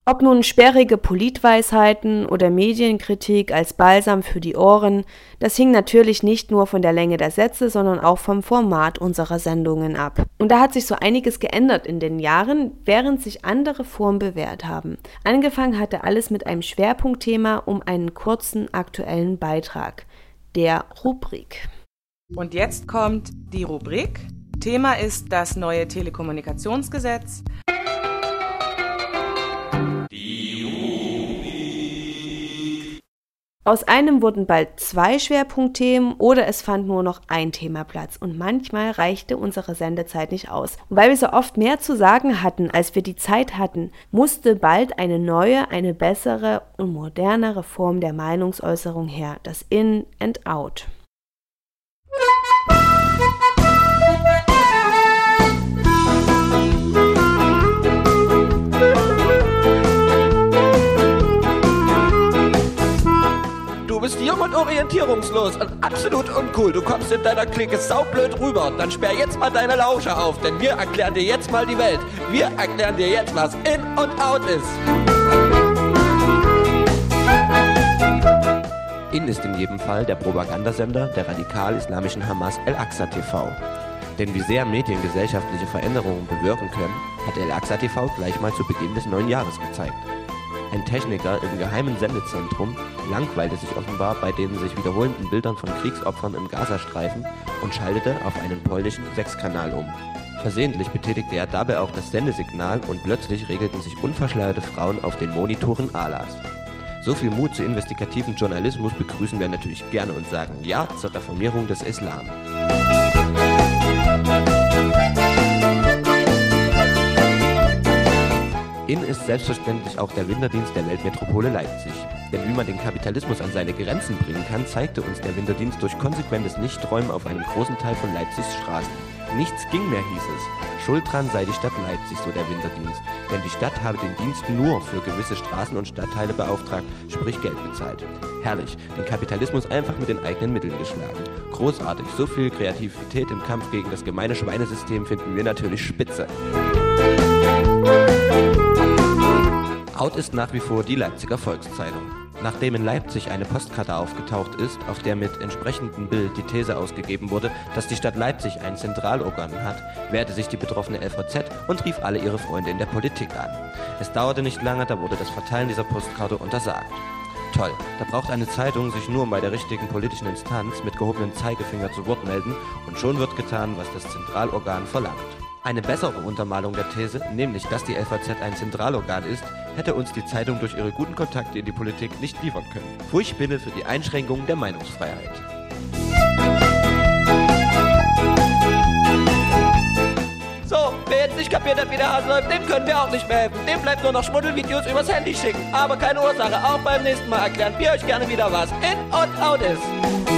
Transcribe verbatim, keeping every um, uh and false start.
Ob nun sperrige Politweisheiten oder Medienkritik als Balsam für die Ohren, das hing natürlich nicht nur von der Länge der Sätze, sondern auch vom Format unserer Sendungen ab. Und da hat sich so einiges geändert in den Jahren, während sich andere Formen bewährt haben. Angefangen hatte alles mit einem Schwerpunktthema um einen kurzen aktuellen Beitrag, der Rubrik. Und jetzt kommt die Rubrik. Thema ist das neue Telekommunikationsgesetz. Aus einem wurden bald zwei Schwerpunktthemen oder es fand nur noch ein Thema Platz und manchmal reichte unsere Sendezeit nicht aus. Und weil wir so oft mehr zu sagen hatten, als wir die Zeit hatten, musste bald eine neue, eine bessere und modernere Form der Meinungsäußerung her, das In and Out. Du bist jung und orientierungslos und absolut uncool. Du kommst in deiner Clique saublöd rüber. Dann sperr jetzt mal deine Lauscher auf, denn wir erklären dir jetzt mal die Welt. Wir erklären dir jetzt, was In und Out ist. In ist in jedem Fall der Propagandasender der radikal-islamischen Hamas El-Aqsa T V. Denn wie sehr Medien gesellschaftliche Veränderungen bewirken können, hat El-Aqsa T V gleich mal zu Beginn des neuen Jahres gezeigt. Ein Techniker im geheimen Sendezentrum langweilte sich offenbar bei den sich wiederholenden Bildern von Kriegsopfern im Gazastreifen und schaltete auf einen polnischen Sechskanal um. Versehentlich betätigte er dabei auch das Sendesignal und plötzlich regelten sich unverschleierte Frauen auf den Monitoren Alas. So viel Mut zu investigativen Journalismus begrüßen wir natürlich gerne und sagen Ja zur Reformierung des Islam. In ist selbstverständlich auch der Winterdienst der Weltmetropole Leipzig. Denn wie man den Kapitalismus an seine Grenzen bringen kann, zeigte uns der Winterdienst durch konsequentes Nichträumen auf einem großen Teil von Leipzigs Straßen. Nichts ging mehr, hieß es. Schuld dran sei die Stadt Leipzig, so der Winterdienst. Denn die Stadt habe den Dienst nur für gewisse Straßen und Stadtteile beauftragt, sprich Geld bezahlt. Herrlich, den Kapitalismus einfach mit den eigenen Mitteln geschlagen. Großartig, so viel Kreativität im Kampf gegen das gemeine Schweinesystem finden wir natürlich spitze. Out ist nach wie vor die Leipziger Volkszeitung. Nachdem in Leipzig eine Postkarte aufgetaucht ist, auf der mit entsprechendem Bild die These ausgegeben wurde, dass die Stadt Leipzig ein Zentralorgan hat, wehrte sich die betroffene L V Z und rief alle ihre Freunde in der Politik an. Es dauerte nicht lange, da wurde das Verteilen dieser Postkarte untersagt. Toll, da braucht eine Zeitung sich nur bei der richtigen politischen Instanz mit gehobenem Zeigefinger zu Wort melden und schon wird getan, was das Zentralorgan verlangt. Eine bessere Untermalung der These, nämlich dass die L V Z ein Zentralorgan ist, hätte uns die Zeitung durch ihre guten Kontakte in die Politik nicht liefern können. Furchtbinne für die Einschränkung der Meinungsfreiheit. So, wer jetzt nicht kapiert hat, wie der Hase läuft, dem können wir auch nicht mehr helfen. Dem bleibt nur noch Schmuddelvideos übers Handy schicken. Aber keine Ursache, auch beim nächsten Mal erklären wir euch gerne wieder, was In und Out ist.